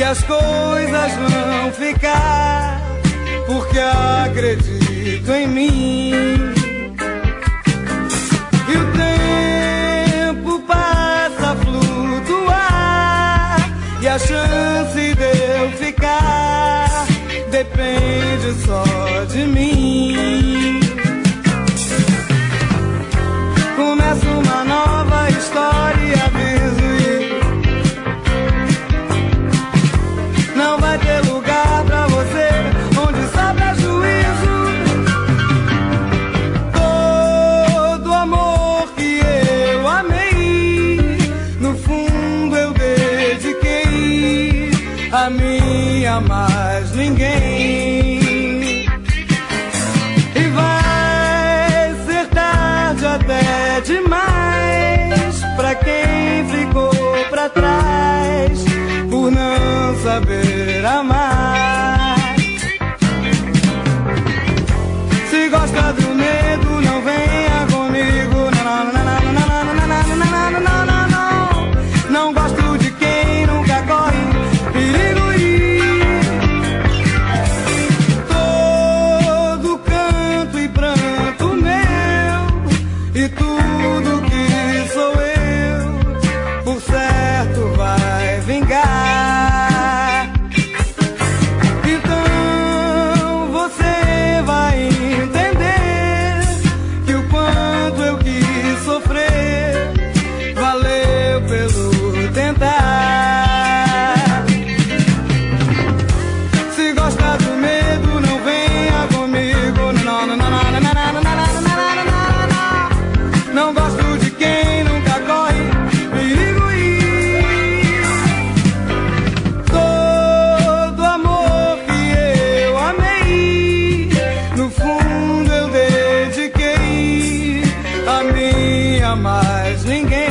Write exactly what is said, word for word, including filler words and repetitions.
as coisas vão ficar, porque acredito em mim. E o tempo passa a flutuar, e a chance de eu ficar depende só de mim. Começa uma nova história e aviso, não vai ter lugar pra você onde sobra juízo. Todo amor que eu amei, no fundo eu dediquei a mim, a mais ninguém. E vai ser tarde até demais pra quem ficou pra trás por não saber amar. Se gosta do medo, não venha comigo. Não, não, não, não, não, não, não, não, não, não, não, não. Não gosto de quem nunca corre perigo ir. Todo canto e pranto meu, e tudo que sou eu, por certo vai vingar. Então você vai entender que o quanto eu quis sofrer valeu pelo tentar. Se gosta do medo, não venha comigo. Não, não, não, não, não, não, não, não, não, não, não. Não gosto de quem nunca corre perigo ir. Todo amor que eu amei, no fundo eu dediquei a mim, a mais ninguém.